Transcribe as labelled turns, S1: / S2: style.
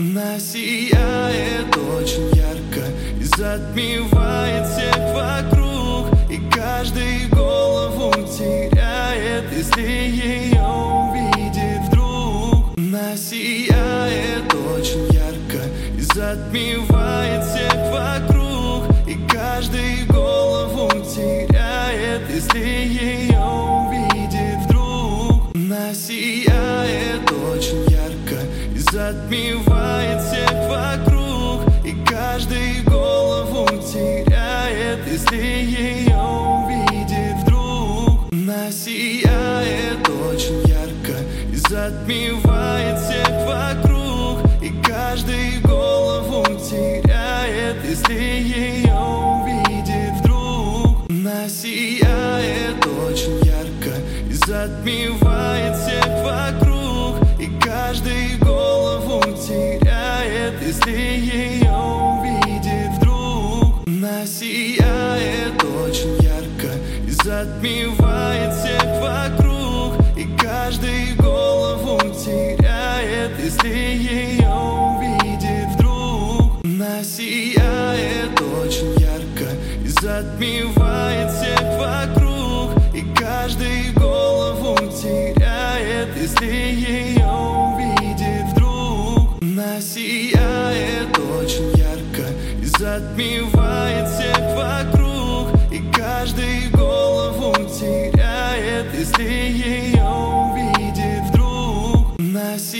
S1: Она сияет очень ярко и затмевает всех вокруг, и каждый голову теряет, если ее увидит вдруг. Она сияет очень ярко и затмевает всех вокруг, и каждый голову теряет, если ее увидит вдруг. Она сияет очень ярко и затмевает всех вокруг, и каждый голову теряет, если ее увидит вдруг. Она сияет очень ярко и затмевает всех вокруг, и каждый голову теряет, если ее увидит вдруг. Она сияет очень ярко и затмевает всех вокруг, и каждый голову теряет, если ее увидит вдруг. Она сияет очень ярко и затмевает всех вокруг, и каждый голову теряет, если ее увидит вдруг. Она сияет очень ярко и затмевает всех вокруг, и каждый голову теряет, если ее увидит вдруг. Она сияет очень ярко и затмевает всех вокруг, и каждый голову теряет, если ее